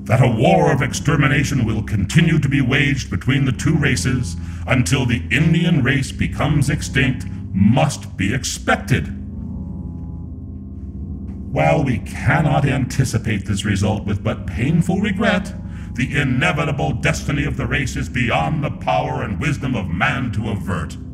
that a war of extermination will continue to be waged between the two races until the Indian race becomes extinct must be expected. While we cannot anticipate this result with but painful regret, the inevitable destiny of the race is beyond the power and wisdom of man to avert.